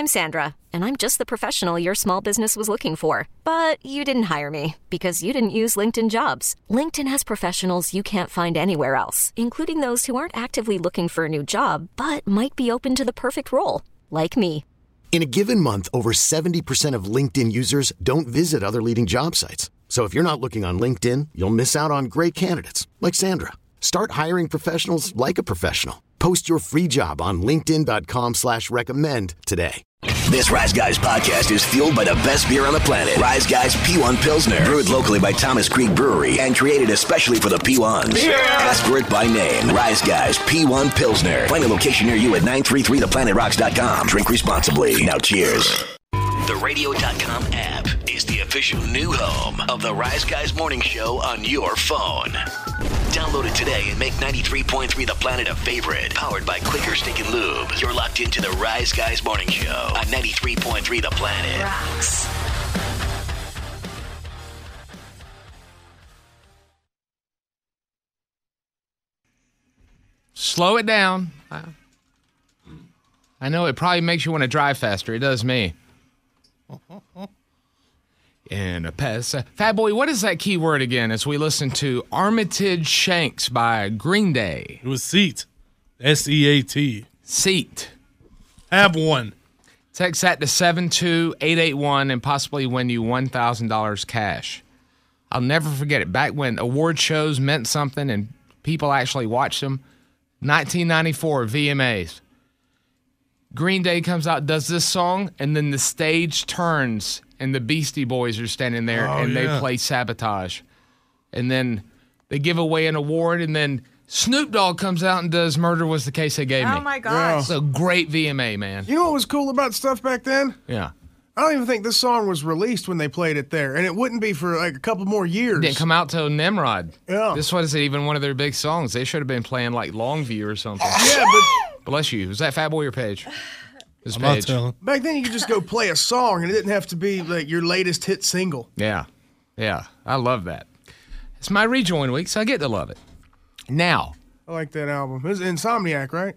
I'm Sandra, and I'm just the professional your small business was looking for. But you didn't hire me because you didn't use LinkedIn Jobs. LinkedIn has professionals you can't find anywhere else, including those who aren't actively looking for a new job, but might be open to the perfect role, like me. In a given month, over 70% of LinkedIn users don't visit other leading job sites. So if you're not looking on LinkedIn, you'll miss out on great candidates like Sandra. Start hiring professionals like a professional. Post your free job on linkedin.com/recommend today. This Rise Guys podcast is fueled by the best beer on the planet. Rise Guys P1 Pilsner. Brewed locally by Thomas Creek Brewery and created especially for the P1s. Yeah. Ask for it by name. Rise Guys P1 Pilsner. Find a location near you at 933theplanetrocks.com. Drink responsibly. Now cheers. The Radio.com app is the official new home of the Rise Guys Morning Show on your phone. Download it today and make 93.3 The Planet a favorite. Powered by Quaker Steak and Lube. You're locked into the Rise Guys Morning Show on 93.3 The Planet. Rocks. Slow it down. I know it probably makes you want to drive faster. It does me. In a pass. Fat Boy, what is that key word again as we listen to Armitage Shanks by Green Day? It was seat. S-E-A-T. Seat. Have one. Text that to 72881 and possibly win you $1,000 cash. I'll never forget it. Back when award shows meant something and people actually watched them. 1994 VMAs. Green Day comes out, does this song, and then the stage turns and the Beastie Boys are standing there they play Sabotage. And then they give away an award, and then Snoop Dogg comes out and does Murder Was the Case They Gave Me. Oh, my gosh. It's a great VMA, man. You know what was cool about stuff back then? Yeah. I don't even think this song was released when they played it there, and it wouldn't be for like a couple more years. It didn't come out till Nimrod. Yeah. This wasn't even one of their big songs. They should have been playing like Longview or something. Yeah, but Bless you. Was that Fat Boy or Paige? This I'm not Paige. telling. back then you could just go play a song, and it didn't have to be like your latest hit single. Yeah. Yeah. I love that. It's my rejoin week, so I get to love it. Now, I like that album. It was Insomniac, right?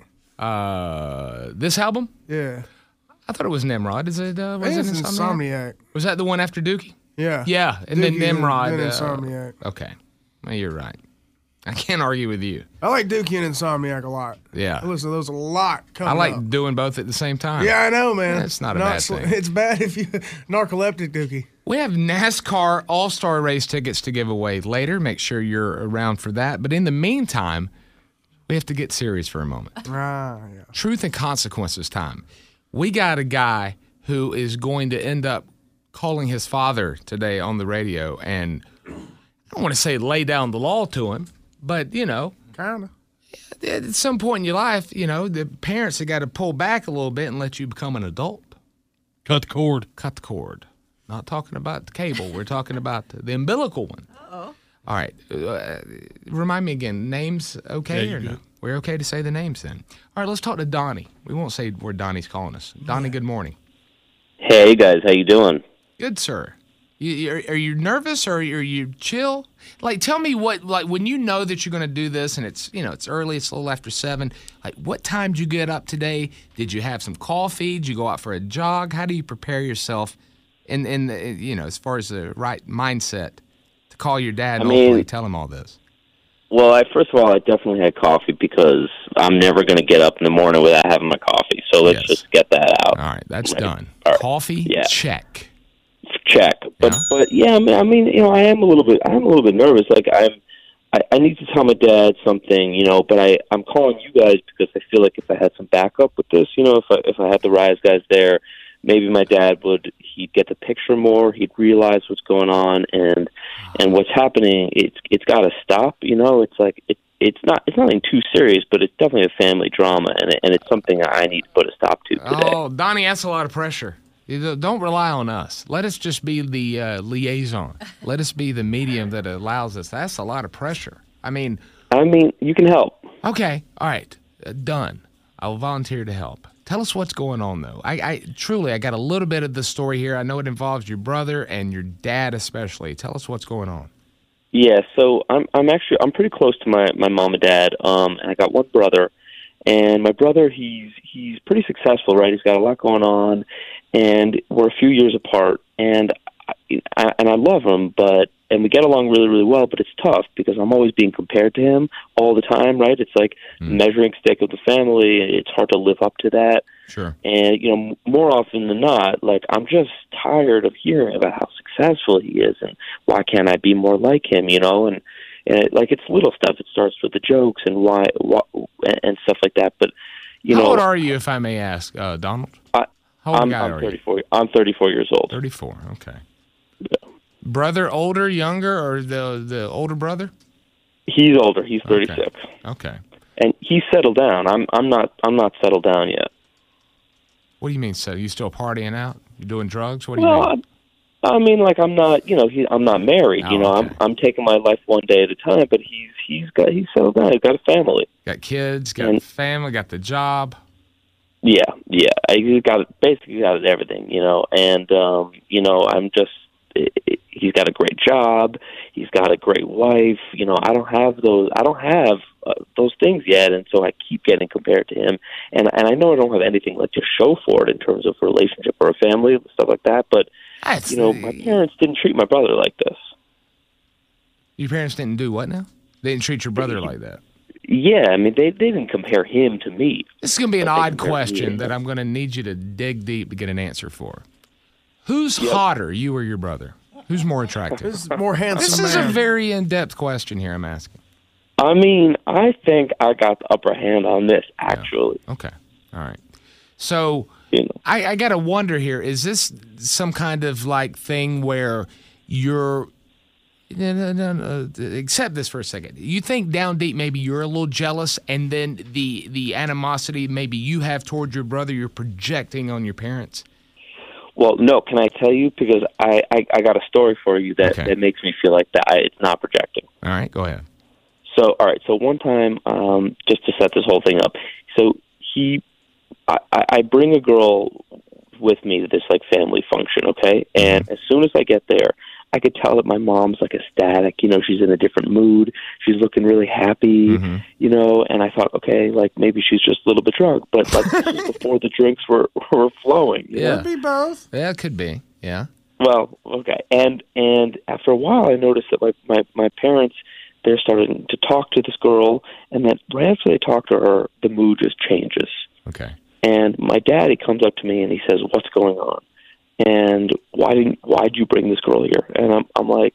this album? Yeah. I thought it was Nimrod. Is it? I Was think it it's Insomniac? Insomniac. Was that the one after Dookie? Yeah. Yeah, and Dookie then Nimrod. and then Insomniac. Okay, well, you're right. I can't argue with you. I like Dookie and Insomniac a lot. Yeah. I listen to those a lot coming I like up. doing both at the same time. Yeah, I know, man. That's not a bad thing. It's bad if you narcoleptic Dookie. We have NASCAR All-Star Race tickets to give away later. Make sure you're around for that. But in the meantime, we have to get serious for a moment. Yeah. Truth and consequences time. We got a guy who is going to end up calling his father today on the radio, and I don't want to say lay down the law to him, but, you know, Kind of. at some point in your life, you know, the parents have got to pull back a little bit and let you become an adult. Cut the cord. Cut the cord. Not talking about the cable. We're talking about the umbilical one. Uh-oh. All right. Remind me again. Names okay or no? Good. We're okay to say the names then. All right, let's talk to Donnie. We won't say where Donnie's calling us. Donnie, good morning. Hey guys, how you doing? Good, sir. Are you nervous or are you chill? Like, tell me what, like, when you know that you're going to do this and it's, you know, it's early, it's a little after 7, like, what time did you get up today? Did you have some coffee? Did you go out for a jog? How do you prepare yourself in you know, as far as the right mindset to call your dad and hopefully tell him all this? Well, first of all, I definitely had coffee because I'm never going to get up in the morning without having my coffee. So let's just get that out. All right, that's done. All right. Coffee, check. Check. But yeah, I mean, you know, I am a little bit nervous. Like I need to tell my dad something, you know, but I'm calling you guys because I feel like if I had some backup with this, you know, if I had the Rise guys there, maybe my dad he'd get the picture more, he'd realize what's going on and what's happening. It's got to stop, you know. It's like it's not anything too serious, but it's definitely a family drama, and it's something I need to put a stop to today. Oh, Donnie, that's a lot of pressure. Don't rely on us. Let us just be the liaison. Let us be the medium that allows us. That's a lot of pressure. I mean, you can help. Okay. All right. Done. I will volunteer to help. Tell us what's going on, though. I truly, I got a little bit of the story here. I know it involves your brother and your dad especially. Tell us what's going on. Yeah, so I'm pretty close to my mom and dad, and I got one brother, And my brother, he's pretty successful, right? He's got a lot going on, and we're a few years apart. And I love him, and we get along really, really well. But it's tough because I'm always being compared to him all the time, right? It's like measuring stick of the family. It's hard to live up to that. Sure. And more often than not, like I'm just tired of hearing about how successful he is, and why can't I be more like him? And it's little stuff. It starts with the jokes and why and stuff like that. But how old are you, if I may ask, Donald? I'm 34. I'm 34 years old. 34. Okay. Yeah. Brother, older, younger, or the older brother? He's older. He's 36. Okay. And he's settled down. I'm not settled down yet. What do you mean? So you still partying out? You doing drugs? What do you mean? I mean, like I'm not. I'm not married. Okay. I'm taking my life one day at a time. But he's settled down. He's got a family. Got kids. Got a family. Got the job. Yeah. He's basically got everything. And I'm just. He's got a great job. He's got a great wife. I don't have those. I don't have those things yet, and so I keep getting compared to him. And I know I don't have anything to show for it in terms of a relationship or a family and stuff like that. But my parents didn't treat my brother like this. Your parents didn't do what now? They didn't treat your brother like that. Yeah, I mean they didn't compare him to me. This is going to be an odd question that I'm going to need you to dig deep to get an answer for. Who's hotter, you or your brother? Who's more attractive? Who's more handsome? This is a very in-depth question here I'm asking. I mean, I think I got the upper hand on this, actually. Yeah. Okay. All right. So I got to wonder here, is this some kind of thing where you're no, accept this for a second. You think down deep maybe you're a little jealous, and then the animosity maybe you have toward your brother you're projecting on your parents? Well, no, can I tell you? Because I got a story for you that makes me feel like that it's not projecting. All right, go ahead. So, all right, so one time, just to set this whole thing up, so I bring a girl with me to this family function, okay? And as soon as I get there, I could tell that my mom's ecstatic. She's in a different mood. She's looking really happy, and I thought, okay, maybe she's just a little bit drunk. But this is before the drinks were flowing. Could be both. Yeah, it could be. Yeah. Well, okay. And after a while, I noticed that my parents, they're starting to talk to this girl, and then right after they talk to her, the mood just changes. Okay. And my daddy comes up to me and he says, "What's going on? And why'd you bring this girl here?" And I'm like,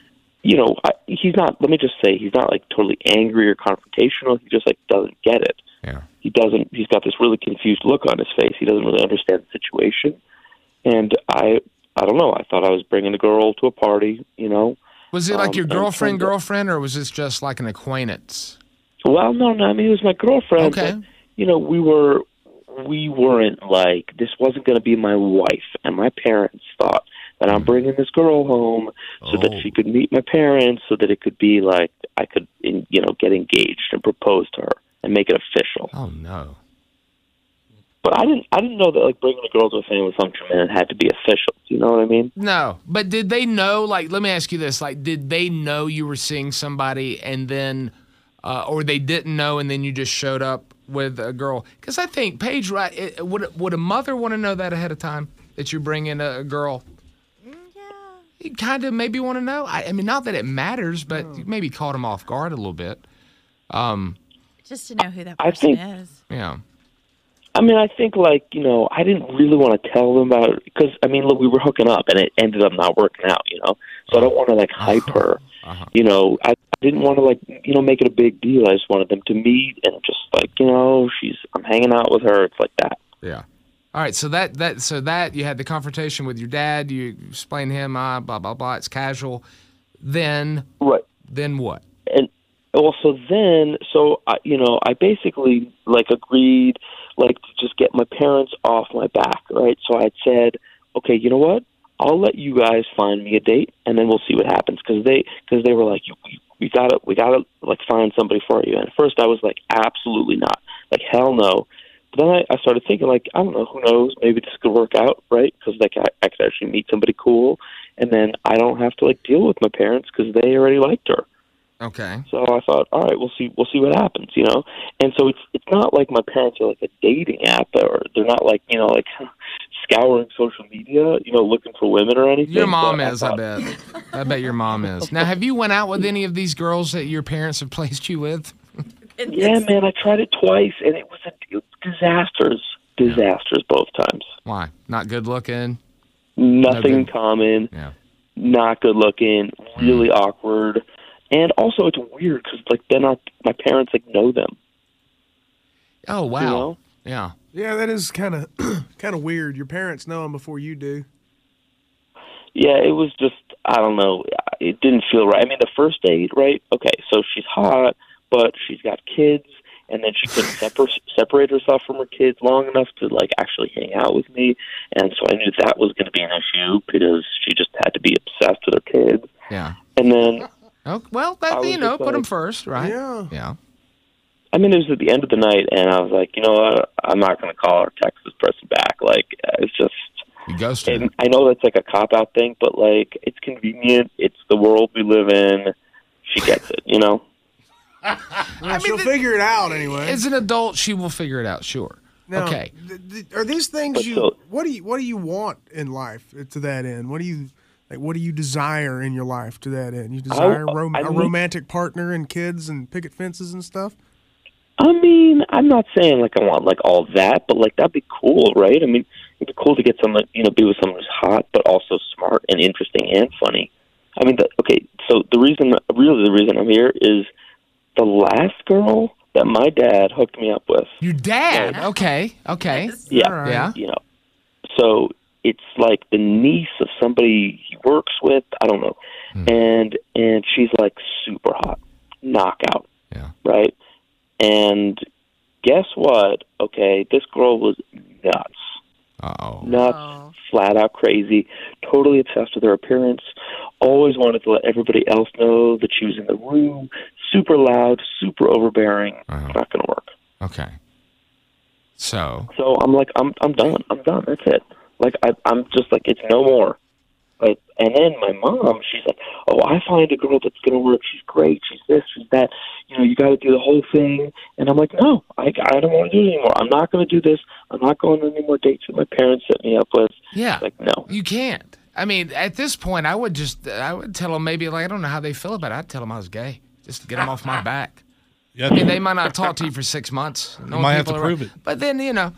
he's not. Let me just say, he's not totally angry or confrontational. He just doesn't get it. Yeah. He doesn't. He's got this really confused look on his face. He doesn't really understand the situation. And I don't know. I thought I was bringing a girl to a party. Was it your girlfriend, or was this just an acquaintance? Well, no. I mean, it was my girlfriend. Okay. But, we weren't this wasn't going to be my wife, and my parents thought that I'm bringing this girl home so that she could meet my parents, so that it could be I could, get engaged and propose to her and make it official. Oh no! But I didn't know that bringing a girl to a family function meant it had to be official. Do you know what I mean? No, but did they know? Let me ask you this: did they know you were seeing somebody, and then, or they didn't know, and then you just showed up with a girl? Because I think Paige, right? Would a mother want to know that ahead of time that you're bringing a girl? Yeah. You kind of maybe want to know. I mean, not that it matters, but you maybe caught him off guard a little bit. Just to know who that person is. Yeah. I mean, I think I didn't really want to tell them about it because look, we were hooking up and it ended up not working out. So I don't want to hype her. I didn't want to make it a big deal. I just wanted them to meet and just I'm hanging out with her. It's like that. Yeah. All right. So that you had the confrontation with your dad. You explained to him, blah blah blah. It's casual. Then right. Then what? And also I basically agreed to just get my parents off my back. Right. So I said, okay, you know what? I'll let you guys find me a date, and then we'll see what happens. Because they were like, we gotta find somebody for you. And at first I was like, absolutely not, hell no. But then I started thinking I don't know, who knows, maybe this could work out, right? Because I could actually meet somebody cool, and then I don't have to deal with my parents because they already liked her. Okay. So I thought, all right, we'll see what happens, you know. And so it's not like my parents are like a dating app, or they're not like, you know, like scouring social media, you know, looking for women or anything. Your mom is, I bet. I bet your mom is. Now, have you went out with any of these girls that your parents have placed you with? Yeah, man, I tried it twice, and it was disasters both times. Why? Not good looking? Nothing in common. Yeah. Not good looking. Really awkward. And also, it's weird because, like, then my parents, like, know them. Oh, wow. You know? Yeah. Yeah, that is kind of weird. Your parents know them before you do. Yeah, it was just, I don't know. It didn't feel right. I mean, the first date, right? Okay, so she's hot, but she's got kids, and then she couldn't separate herself from her kids long enough to, like, actually hang out with me. And so I knew that was going to be an issue because she just had to be obsessed with her kids. Yeah. And then... Oh, well, that, you know, put them first, right? Yeah. Yeah. I mean, it was at the end of the night, and I was like, you know what? I'm not going to call or text this person back. Like, it's just... You ghosted her. I know that's like a cop-out thing, but, like, it's convenient. It's the world we live in. She gets it, you know? Well, she'll figure it out anyway. As an adult, she will figure it out, sure. Now, okay. Are these things But what do you want in life to that end? What do you desire in your life to that end? You desire a romantic partner and kids and picket fences and stuff? I mean, I'm not saying, like, I want, like, all that, but, like, that'd be cool, right? I mean, it'd be cool to get someone, you know, be with someone who's hot, but also smart and interesting and funny. I mean, so the reason I'm here is the last girl that my dad hooked me up with. Your dad? Yeah. Okay. Yeah. All right. Yeah. You know, so it's like the niece of somebody he works with. I don't know. And she's, like, super hot. Knockout. Yeah. Right? And guess what? Okay, this girl was nuts. Uh-oh. Nuts, flat out crazy, totally obsessed with her appearance, always wanted to let everybody else know that she was in the room, super loud, super overbearing. It's not going to work. Okay. So I'm like, I'm done. That's it. Like, I'm just like, it's no more. Right? And then my mom, she's like, oh, I find a girl that's going to work. She's great. She's this, she's that. You know, you got to do the whole thing. And I'm like, no, I don't want to do it anymore. I'm not going to do this. I'm not going on any more dates that my parents set me up with. yeah, Like, no. you can't. I mean, at this point, I would tell them maybe, like, I don't know how they feel about it. I'd tell them I was gay just to get them off my back. Yeah, I mean, they might not talk to you for 6 months. You might have to prove it. But then, you know,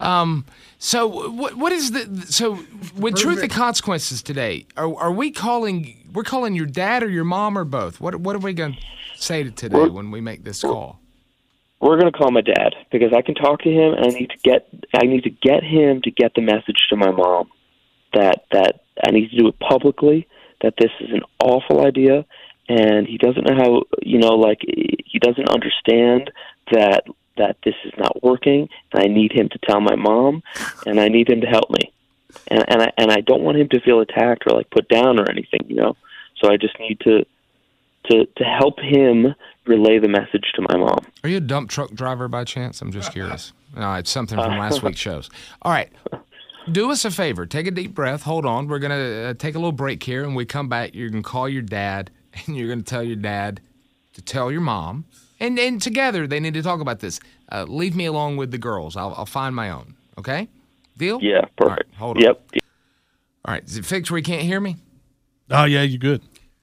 so what is so with Truth and Consequences today, are we're calling your dad or your mom or both? What are we going to say today when we make this call? We're going to call my dad because I can talk to him, and I need to get him to get the message to my mom that I need to do it publicly, that this is an awful idea, and he doesn't know how, you know, like, he doesn't understand that this is not working, and I need him to tell my mom, and I need him to help me. And I don't want him to feel attacked or, like, put down or anything, you know? So I just need to help him relay the message to my mom. Are you a dump truck driver by chance? I'm just curious. No, it's something from last week's shows. All right. Do us a favor. Take a deep breath. Hold on. We're going to take a little break here, and we come back. You're going to call your dad, and you're going to tell your dad to tell your mom. And together, they need to talk about this. Leave me along with the girls. I'll find my own. Okay? Deal? Yeah, perfect. All right, hold on. Yep. All right. Is it fixed where you can't hear me? Oh, yeah, you're good.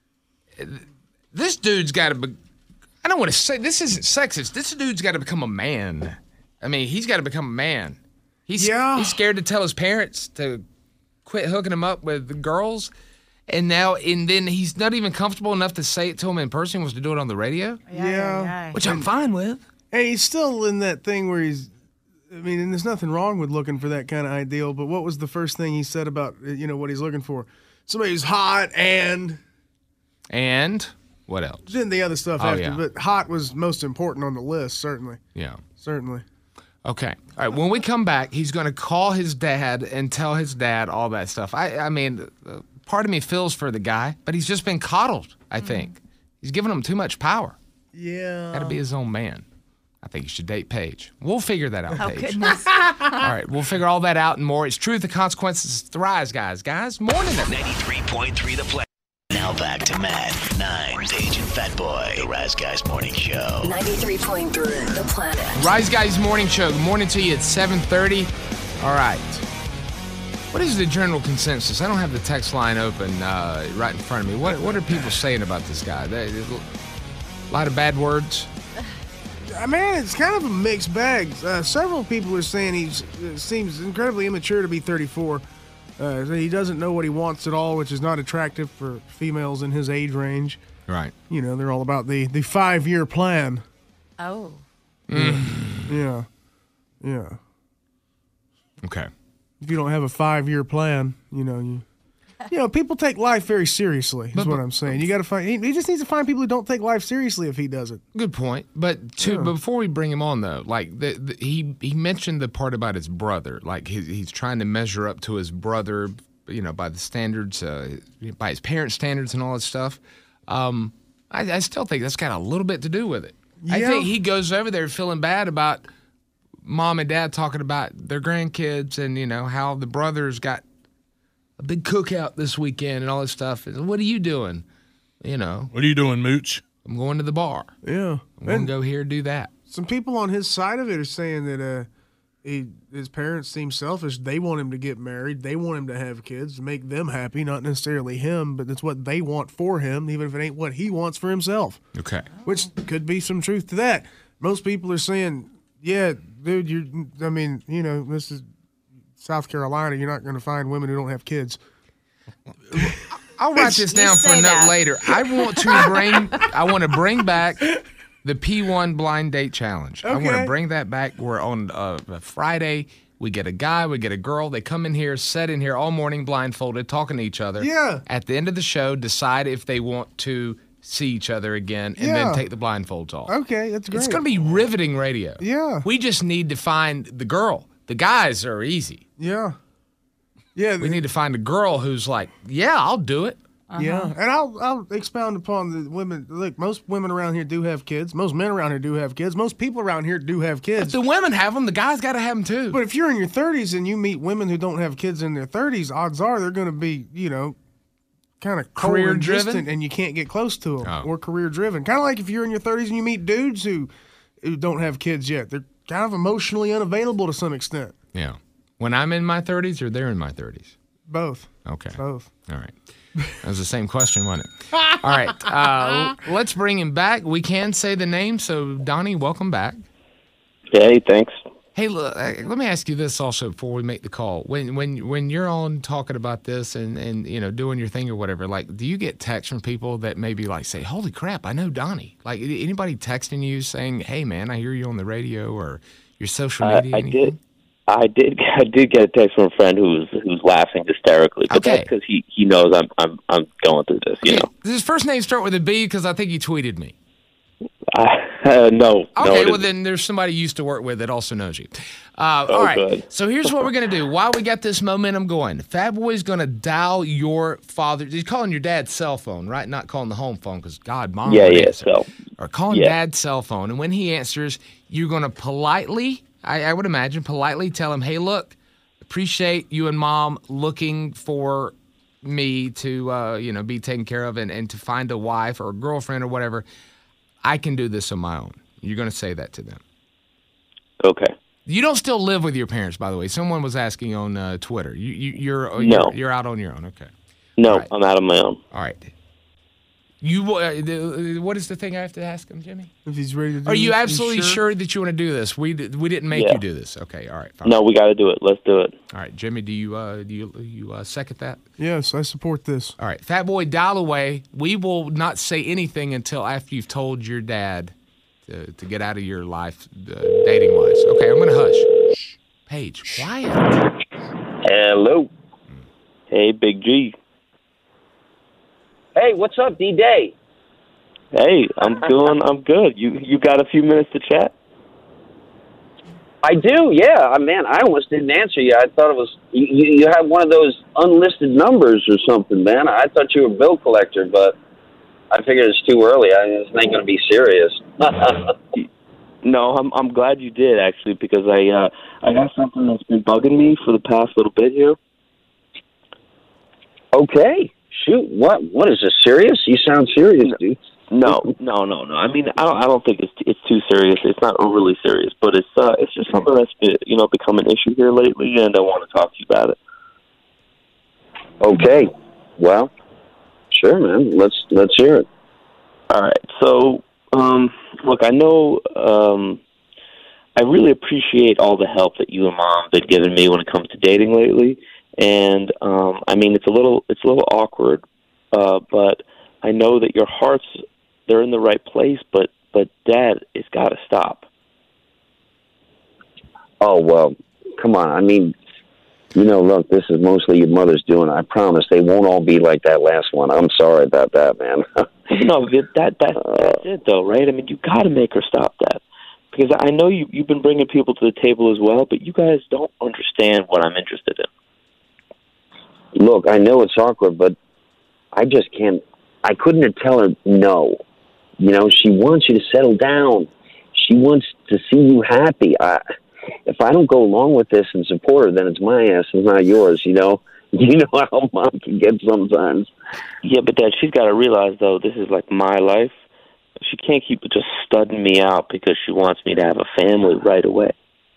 This dude's got to be... I don't want to say... This isn't sexist. This dude's got to become a man. I mean, he's got to become a man. He's scared to tell his parents to quit hooking him up with girls. And then he's not even comfortable enough to say it to him in person. He wants to do it on the radio. Yeah. Which I'm fine with. Hey, he's still in that thing where and there's nothing wrong with looking for that kind of ideal, but what was the first thing he said about, you know, what he's looking for? Somebody who's hot and what else? Then the other stuff after, yeah. but hot was most important on the list, certainly. Yeah. Certainly. Okay. All right. When we come back, he's going to call his dad and tell his dad all that stuff. I mean, part of me feels for the guy, but he's just been coddled, I think. He's giving him too much power. Yeah. Got to be his own man. I think you should date Paige. We'll figure that out, Paige. Goodness. All right. We'll figure all that out and more. It's Truth and Consequences. It's the Rise Guys. Guys, morning. 93.3 The Play. Now back to Matt, 9, Paige, and Fat Boy, the Rise Guys Morning Show. 93.3 The Planet. Rise Guys Morning Show. Good morning to you. It's 7:30. All right. What is the general consensus? I don't have the text line open right in front of me. What are people saying about this guy? A lot of bad words. Man, it's kind of a mixed bag. Several people are saying he seems incredibly immature to be 34. He doesn't know what he wants at all, which is not attractive for females in his age range. Right. You know, they're all about the 5-year plan. Oh. Yeah. Okay. If you don't have a 5-year plan, you know, people take life very seriously, is what I'm saying. You got to find, he just needs to find people who don't take life seriously if he doesn't. Good point. But before we bring him on, though, like he mentioned the part about his brother. Like he's trying to measure up to his brother, you know, by the standards, by his parents' standards and all that stuff. I still think that's got a little bit to do with it. Yeah. I think he goes over there feeling bad about mom and dad talking about their grandkids and, you know, how the brother's got a big cookout this weekend and all this stuff. And what are you doing? You know. What are you doing, Mooch? I'm going to the bar. Yeah. I'm going to go here and do that. Some people on his side of it are saying that his parents seem selfish. They want him to get married. They want him to have kids to make them happy, not necessarily him, but it's what they want for him, even if it ain't what he wants for himself. Okay. Which could be some truth to that. Most people are saying, yeah, dude, this is South Carolina. You're not going to find women who don't have kids. I'll write this down for a note later. I want to bring back the P1 blind date challenge. Okay. I want to bring that back. We're on a Friday. We get a guy, we get a girl. They come in here, sit in here all morning blindfolded, talking to each other. Yeah. At the end of the show, decide if they want to see each other again and then take the blindfolds off. Okay, that's great. It's going to be riveting radio. Yeah. We just need to find the girl. The guys are easy. Yeah. Yeah. We need to find a girl who's like, yeah, I'll do it. Uh-huh. Yeah, and I'll expound upon the women. Look, most women around here do have kids. Most men around here do have kids. Most people around here do have kids. If the women have them, the guys got to have them too. But if you're in your 30s and you meet women who don't have kids in their 30s, odds are they're going to be, kind of career driven, and you can't get close to them, or career driven. Kind of like if you're in your 30s and you meet dudes who don't have kids yet, they're kind of emotionally unavailable to some extent. Yeah. When I'm in my 30s, or they're in my 30s? Both. Okay. Both. All right. That was the same question, wasn't it? All right. Let's bring him back. We can say the name. So, Donnie, welcome back. Hey, thanks. Hey, look, let me ask you this also before we make the call. When you're on talking about this and doing your thing or whatever, like, do you get texts from people that maybe like say, "Holy crap, I know Donnie"? Like, anybody texting you saying, "Hey, man, I hear you on the radio," or your social media? I did get a text from a friend who's laughing hysterically, but that's because he knows I'm going through this. You know. Does his first name start with a B? Because I think he tweeted me. No. Okay, well then there's somebody you used to work with that also knows you. All right. Good. So here's what we're gonna do. While we got this momentum going, Fat Boy's gonna dial your father. He's calling your dad's cell phone, right? Not calling the home phone because Mom. Yeah. So. Or calling Dad's cell phone, and when he answers, you're gonna politely. I would imagine politely tell him, hey, look, appreciate you and Mom looking for me to, be taken care of and to find a wife or a girlfriend or whatever. I can do this on my own. You're going to say that to them. Okay. You don't still live with your parents, by the way. Someone was asking on Twitter. You're out on your own. Okay. No, right. I'm out on my own. All right. What is the thing I have to ask him, Jimmy? If he's ready to do Are you this, absolutely sure that you want to do this? We didn't make you do this. Okay, all right. Fine. No, we got to do it. Let's do it. All right, Jimmy, do you second that? Yes, I support this. All right, Fat Boy, dial away. We will not say anything until after you've told your dad to get out of your life dating-wise. Okay, I'm going to hush. Shh. Paige, quiet. Hello. Hey, Big G. Hey, what's up, D-Day? Hey, I'm good. You got a few minutes to chat? I do, yeah. Man, I almost didn't answer you. I thought it was, you had one of those unlisted numbers or something, man. I thought you were a bill collector, but I figured it's too early. This ain't going to be serious. No, I'm glad you did, actually, because I got something that's been bugging me for the past little bit here. Okay. shoot, what is this, serious? You sound serious, dude. No. I mean, I don't think it's too serious. It's not overly serious, but it's just something that's become an issue here lately, and I want to talk to you about it. Okay. Well, sure, man. Let's hear it. All right. So, look, I know I really appreciate all the help that you and Mom have been giving me when it comes to dating lately, and I mean, it's a little awkward, but I know that your hearts, they're in the right place, but Dad, it's got to stop. Oh, well, come on. I mean, look, this is mostly your mother's doing. I promise they won't all be like that last one. I'm sorry about that, man. No, that's it, though, right? I mean, you got to make her stop that. Because I know you've been bringing people to the table as well, but you guys don't understand what I'm interested in. Look, I know it's awkward, but I just can't. I couldn't tell her no. She wants you to settle down. She wants to see you happy. If I don't go along with this and support her, then it's my ass and not yours, You know how Mom can get sometimes. Yeah, but Dad, she's got to realize, though, this is like my life. She can't keep just studding me out because she wants me to have a family right away.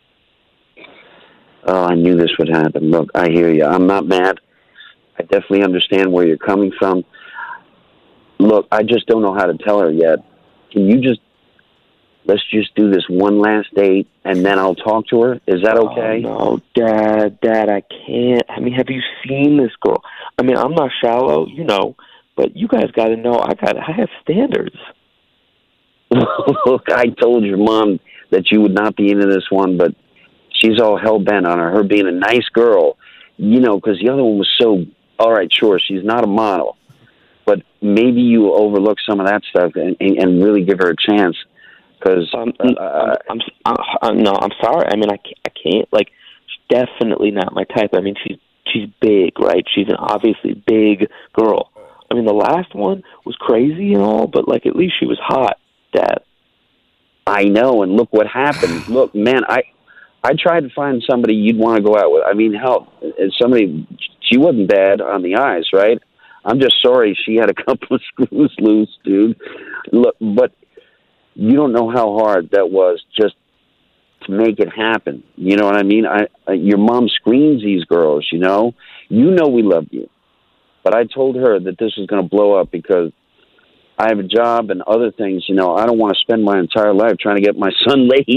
Oh, I knew this would happen. Look, I hear you. I'm not mad. I definitely understand where you're coming from. Look, I just don't know how to tell her yet. Let's just do this one last date, and then I'll talk to her? Is that okay? Oh, no, Dad, I can't. I mean, have you seen this girl? I mean, I'm not shallow, but you guys got to know I have standards. Look, I told your Mom that you would not be into this one, but she's all hell-bent on her being a nice girl, because the other one was so, all right, sure, she's not a model, but maybe you overlook some of that stuff and really give her a chance, because... I'm sorry. I mean, I can't, she's definitely not my type. I mean, she's big, right? She's an obviously big girl. I mean, the last one was crazy and all, but, at least she was hot. Dad. I know, and look what happened. Look, man, I tried to find somebody you'd want to go out with. I mean, hell, she wasn't bad on the eyes, right? I'm just sorry she had a couple of screws loose, dude. Look, but you don't know how hard that was just to make it happen. You know what I mean? Your Mom screens these girls, You know we love you. But I told her that this was going to blow up because I have a job and other things, I don't want to spend my entire life trying to get my son laid,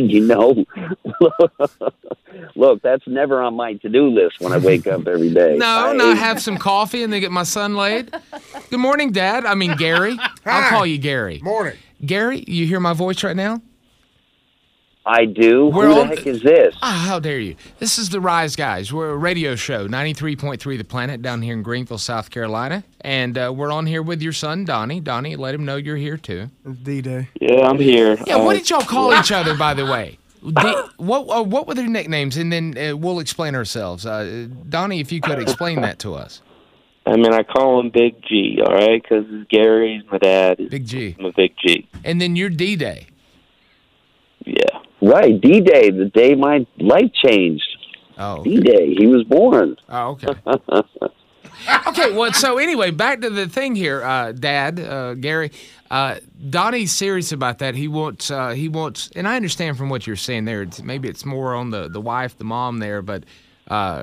Look, that's never on my to-do list when I wake up every day. No, have some coffee and then get my son laid. Good morning, Dad. I mean, Gary. I'll call you Gary. Morning. Gary, you hear my voice right now? I do. Who the heck is this? How dare you? This is the Rise Guys. We're a radio show, 93.3 The Planet, down here in Greenville, South Carolina. And we're on here with your son, Donnie. Donnie, let him know you're here, too. It's D-Day. Yeah, I'm here. Yeah, what did y'all call each other, by the way? What were their nicknames? And then we'll explain ourselves. Donnie, if you could explain that to us. I mean, I call him Big G, all right? Because Gary's my dad. Big G. I'm a Big G. And then you're D-Day. Yeah. Right, D-Day, the day my life changed. Oh, okay. D-Day, he was born. Oh, okay. Okay, well, so anyway, back to the thing here, Dad, Gary. Donnie's serious about that. He wants, and I understand from what you're saying there, maybe it's more on the wife, the mom there, but, I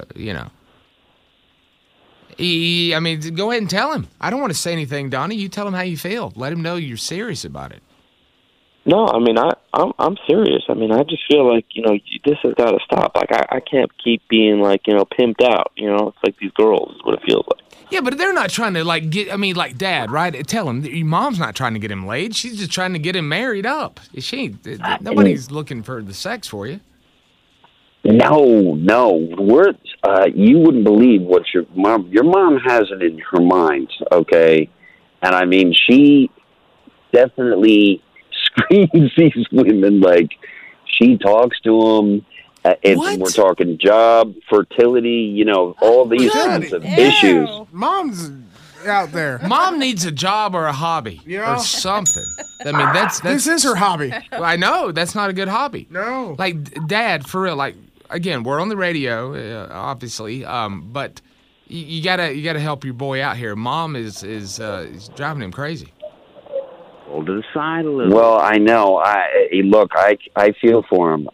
mean, go ahead and tell him. I don't want to say anything, Donnie. You tell him how you feel. Let him know you're serious about it. No, I mean, I'm serious. I mean, I just feel like, this has got to stop. I can't keep being, pimped out. It's like these girls is what it feels like. Yeah, but they're not trying to, get, Dad, right? Tell him, your mom's not trying to get him laid. She's just trying to get him married up. Nobody's looking for the sex for you. No. You wouldn't believe what your mom has it in her mind, okay? And, I mean, she definitely screens these women she talks to them. We're talking job, fertility, all these kinds of issues. Mom's out there. Mom needs a job or a hobby or something. I mean, that's this is her hobby. I know that's not a good hobby. No, Dad, for real. Again, we're on the radio, obviously, but you gotta help your boy out here. Mom is driving him crazy. Pull to the side a little. Well, I know. I feel for him.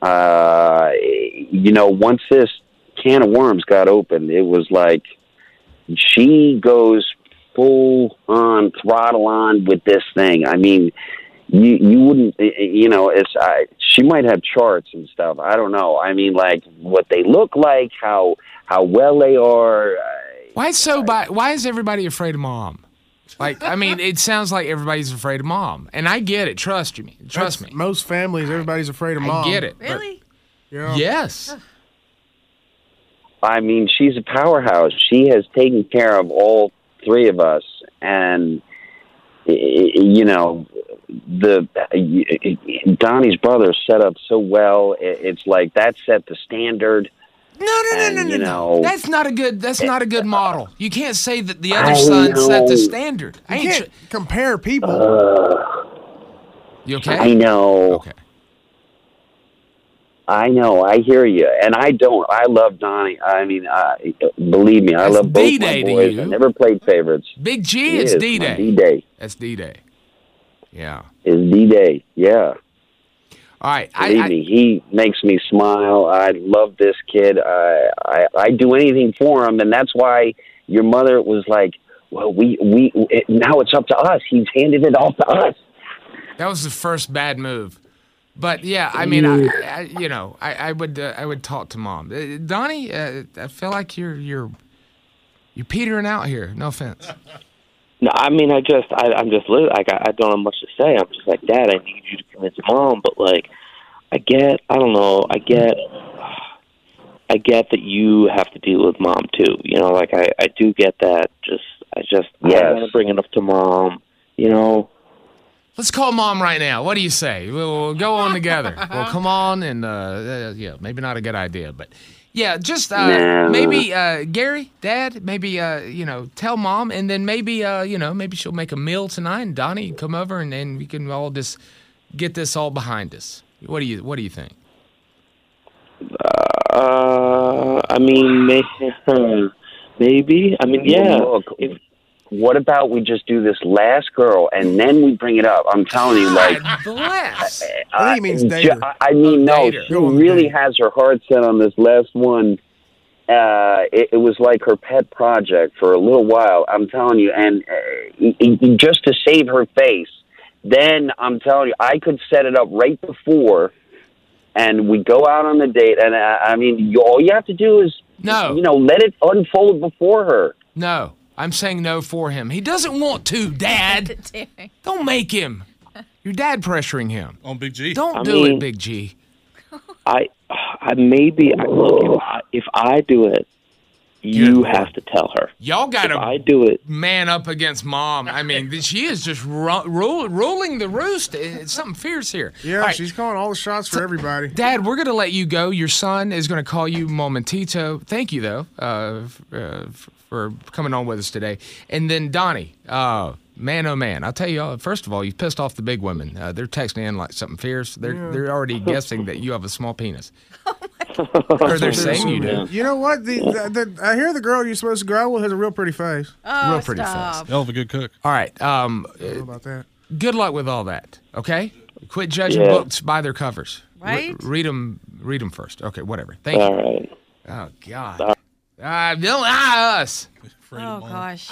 Once this can of worms got opened, it was like she goes full on throttle on with this thing. I mean, you wouldn't, she might have charts and stuff. I don't know. I mean, like what they look like, how well they are. Why is everybody afraid of Mom? Like, I mean, it sounds like everybody's afraid of Mom, and I get it. Trust me. Most families, everybody's afraid of Mom. I get it. Really? Yeah. Yes. I mean, she's a powerhouse. She has taken care of all three of us, and Donnie's brother set up so well. It's like that set the standard. No. That's not a good model. You can't say that the other son set the standard. You can't compare people. You okay? I know. Okay. I know. I hear you, and I don't. I love Donnie. I mean, believe me, I love both my boys. I never played favorites. Big G, it's D-Day. D-Day. That's D-Day. Yeah. It's D-Day. Yeah. All right. Believe me, he makes me smile. I love this kid. I do anything for him, and that's why your mother was like, "Well, now it's up to us. He's handed it off to us." That was the first bad move. But yeah, I mean, I would talk to Mom. Donnie, I feel like you're petering out here. No offense. No, I mean, I'm just like I don't have much to say. I'm just like, Dad, I need you to convince Mom, but like, I get that you have to deal with Mom too. Like I do get that. I want to bring it up to Mom. Let's call Mom right now. What do you say? We'll go on together. We'll come on and maybe not a good idea, but. Yeah, just maybe Gary, Dad, maybe tell Mom, and then maybe maybe she'll make a meal tonight, and Donnie can come over, and then we can all just get this all behind us. What do you think? I mean, maybe. I mean, yeah. Look, what about we just do this last girl, and then we bring it up? I'm telling you, like, bless. I think he means dater. I mean, no, she really has her heart set on this last one. It was like her pet project for a little while. I'm telling you, and just to save her face. Then I'm telling you, I could set it up right before, and we go out on the date. And I mean, all you have to do is let it unfold before her. No. I'm saying no for him. He doesn't want to, Dad. Don't make him. Your dad pressuring him. On Big G. Don't do it, Big G. If I do it, you have to tell her. Y'all got to man up against Mom. I mean, she is just ruling the roost. It's something fierce here. Yeah, right. She's calling all the shots for everybody. Dad, we're going to let you go. Your son is going to call you Momentito. Thank you, though, for coming on with us today. And then Donnie, man, oh man, I'll tell you, first of all, you pissed off the big women. They're texting in like something fierce. They're already guessing that you have a small penis. Or they're saying you do. You know what? I hear the girl you're supposed to grow with has a real pretty face. Oh, real pretty face. Hell of a good cook. All right. How about that? Good luck with all that. Okay. Quit judging books by their covers. Right. Read them first. Okay. Whatever. Thank you. All right. Oh God. Don't us. Oh gosh.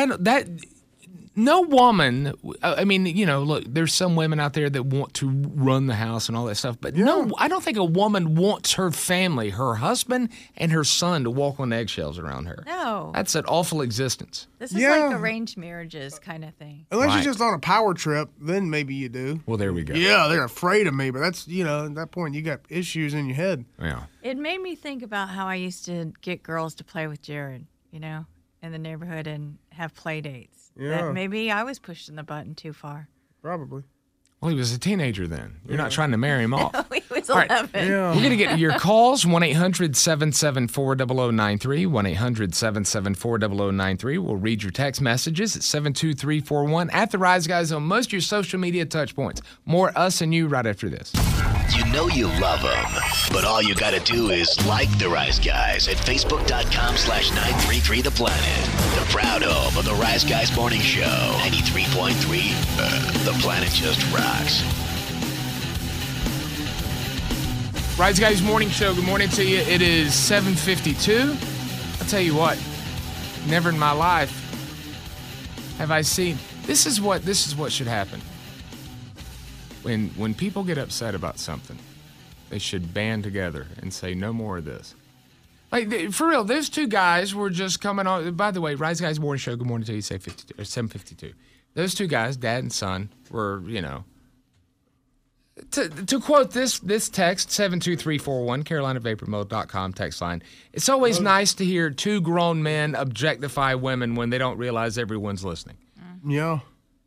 No woman, I mean, look, there's some women out there that want to run the house and all that stuff, but no, I don't think a woman wants her family, her husband and her son, to walk on eggshells around her. No. That's an awful existence. This is like arranged marriages kind of thing. Unless you're just on a power trip, then maybe you do. Well, there we go. Yeah, they're afraid of me, but that's, at that point, you got issues in your head. Yeah. It made me think about how I used to get girls to play with Jared, in the neighborhood and have play dates. Yeah. That maybe I was pushing the button too far. Probably. Well, he was a teenager then. You're not trying to marry him off. He was was All right. 11. Yeah. We're going to get to your calls, 1-800-774-0093, 1-800-774-0093. We'll read your text messages at 72341 at The Rise Guys on most of your social media touch points. More us and you right after this. You know you love them, but all you got to do is like The Rise Guys at Facebook.com/933 The Planet. The proud home of The Rise Guys Morning Show. 93.3, The Planet just rocks. Rise Guys Morning Show, good morning to you. It is 7:52. I'll tell you what, never in my life have I seen, this is what should happen. When people get upset about something, they should band together and say no more of this. Like, for real, those two guys were just coming on. By the way, Rise Guys Morning Show, good morning to you, say 7:52. Those two guys, dad and son, were, to quote this text, 72341, CarolinaVaporMill.com text line, it's always nice to hear two grown men objectify women when they don't realize everyone's listening. Yeah.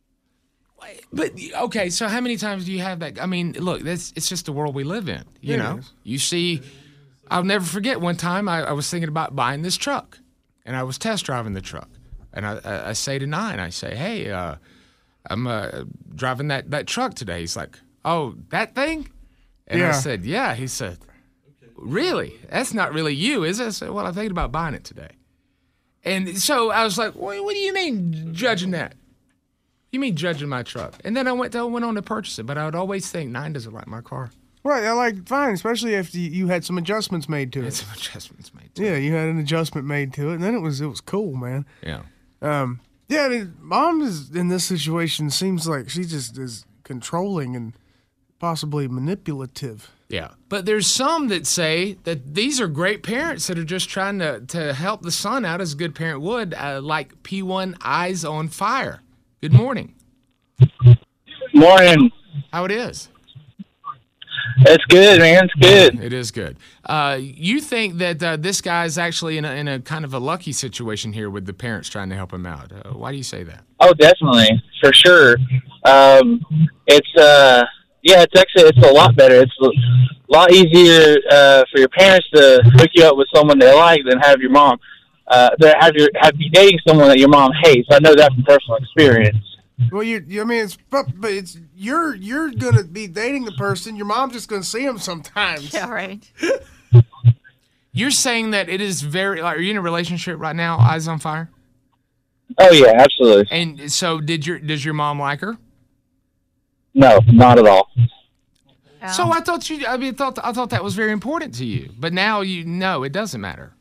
But, okay, so how many times do you have that? I mean, look, it's just the world we live in, you know? You see, I'll never forget one time I was thinking about buying this truck, and I was test driving the truck. And I say to Nine, I say, hey, I'm driving that truck today. He's like, oh, that thing? And I said, yeah. He said, really? That's not really you, is it? I said, well, I'm thinking about buying it today. And so I was like, what do you mean judging that? You mean judging my truck? And then I went on to purchase it, but I would always think Nine doesn't like my car. Right, I like fine, especially if you had some adjustments made to it. Some adjustments made to it. Yeah, you had an adjustment made to it, and then it was cool, man. Yeah. I mean, Mom is in this situation seems like she just is controlling and possibly manipulative. Yeah, but there's some that say that these are great parents that are just trying to help the son out as a good parent would, like P1 Eyes on Fire. Good morning. Morning. How it is? It's good, man. It's good. It is good. You think that this guy's actually in a kind of a lucky situation here with the parents trying to help him out. Why do you say that? Oh, definitely. For sure. It's a lot better. It's a lot easier for your parents to hook you up with someone they like than have your mom have you dating someone that your mom hates. I know that from personal experience. Well, it's you're gonna be dating the person. Your mom's just gonna see him sometimes. Yeah, right. You're saying that it is very. Are you in a relationship right now? Eyes on Fire. Oh yeah, absolutely. And so, does your mom like her? No, not at all. So I thought I thought that was very important to you, but now it doesn't matter.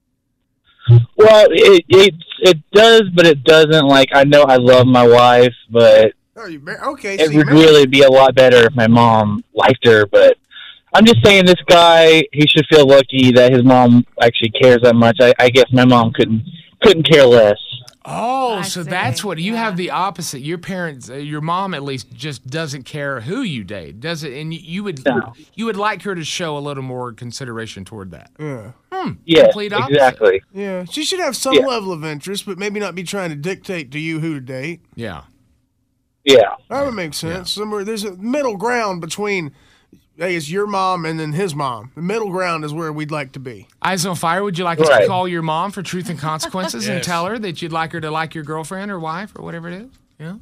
Well, it does, but it doesn't. Like, I know I love my wife, but it would really be a lot better if my mom liked her. But I'm just saying, this guy, he should feel lucky that his mom actually cares that much. I guess my mom couldn't care less. Oh, so that's what you have the opposite. Your parents, your mom at least, just doesn't care who you date, does it? And you would like her to show a little more consideration toward that. Yeah. Yeah, complete opposite. Exactly. Yeah, she should have some level of interest, but maybe not be trying to dictate to you who to date. Yeah. Yeah. That would make sense. Yeah. Somewhere there's a middle ground between, hey, it's your mom and then his mom. The middle ground is where we'd like to be. Eyes on Fire, would you like us to call your mom for Truth and Consequences and tell her that you'd like her to like your girlfriend or wife or whatever it is? Yeah.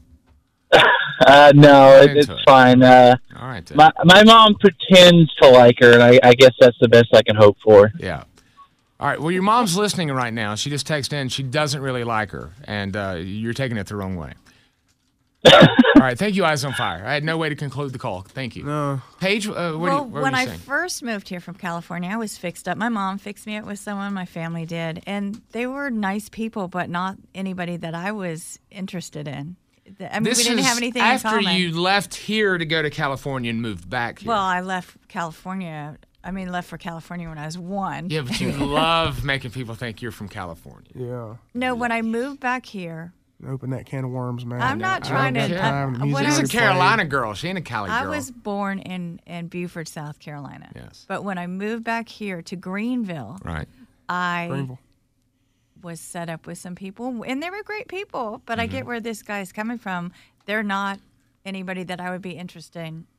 No, it's fine. All right. Then. My mom pretends to like her, and I guess that's the best I can hope for. Yeah. All right. Well, your mom's listening right now. She just texted in. She doesn't really like her, and you're taking it the wrong way. All right. Thank you, Eyes on Fire. I had no way to conclude the call. Thank you. No. Paige, what when are you I saying? first moved here from California, I was fixed up. My mom fixed me up with someone, my family did, and they were nice people, but not anybody that I was interested in. I mean, we didn't have anything in common. After you left here to go to California and moved back here. Well, I left for California when I was 1. Yeah, but you love making people think you're from California. Yeah. No, when I moved back here. Open that can of worms, man. I'm not trying to. She's a Carolina girl. She ain't a Cali girl. I was born in Beaufort, South Carolina. Yes. But when I moved back here to Greenville, right, I was set up with some people, and they were great people. But I get where this guy's coming from. They're not anybody that I would be interested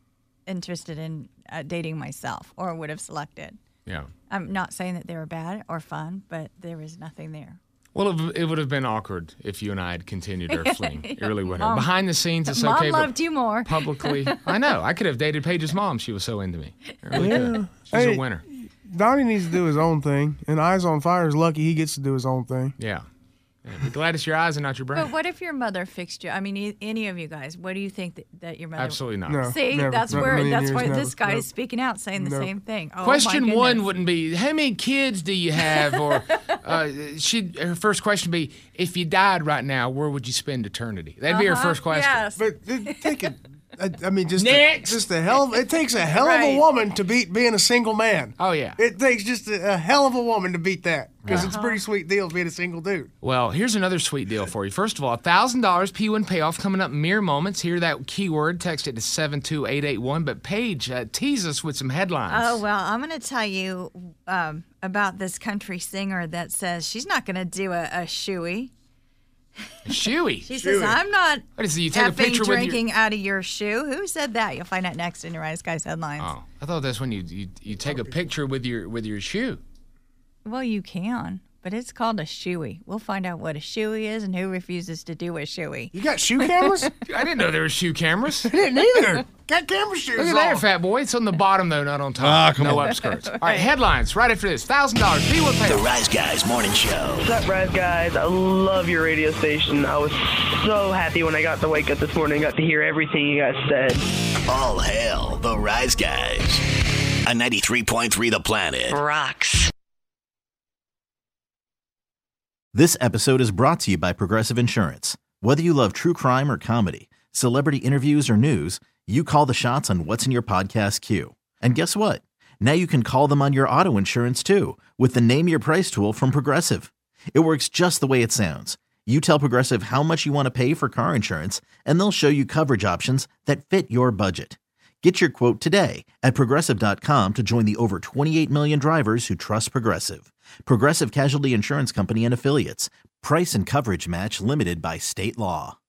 interested in dating myself or would have selected. Yeah. I'm not saying that they were bad or fun, but there was nothing there. Well, it would have been awkward if you and I had continued our fling. It really would have. Mom, Behind the scenes, it's Mom okay. Mom loved you more. Publicly, I know. I could have dated Paige's mom. She was so into me. I really could. She's a winner. Donnie needs to do his own thing, and Eyes on Fire is lucky he gets to do his own thing. Yeah. Be glad it's your eyes and not your brain. But what if your mother fixed you? I mean, any of you guys, what do you think that your mother? Absolutely not. No, See, never. that's Not where never. this guy is speaking out, saying the same thing. Oh, Question one wouldn't be how many kids do you have, or her first question would be if you died right now, where would you spend eternity? That'd be her first question. Yes. But take it. I mean, just Next. it takes a hell of a woman to beat being a single man. Oh yeah. It takes just a hell of a woman to beat that because it's a pretty sweet deal being a single dude. Well, here's another sweet deal for you. First of all, $1,000 P1 payoff coming up mere moments. Hear that keyword, text it to 72881. But Paige, tease us with some headlines. Oh, well, I'm going to tell you about this country singer that says she's not going to do a shoey. Shoey. She says, I'm not what is it, you take a picture drinking with out of your shoe. Who said that? You'll find out next in your Rise Guys headlines. Oh, I thought that's when you take a picture with your shoe. Well, you can, but it's called a shoey. We'll find out what a shoey is and who refuses to do a shoey. You got shoe cameras? I didn't know there were shoe cameras. I didn't either. Got camera shoes Look at there, fat boy. It's on the bottom, though, not on top. Ah, come no on. upskirts. All right, headlines right after this. $1,000. P1 payoff. The Rise Guys Morning Show. What's up, Rise Guys? I love your radio station. I was so happy when I got to wake up this morning and got to hear everything you guys said. All hail the Rise Guys. A 93.3 The Planet. Rocks. This episode is brought to you by Progressive Insurance. Whether you love true crime or comedy, celebrity interviews or news, you call the shots on what's in your podcast queue. And guess what? Now you can call them on your auto insurance too with the Name Your Price tool from Progressive. It works just the way it sounds. You tell Progressive how much you want to pay for car insurance, and they'll show you coverage options that fit your budget. Get your quote today at Progressive.com to join the over 28 million drivers who trust Progressive. Progressive Casualty Insurance Company and Affiliates. Price and coverage match limited by state law.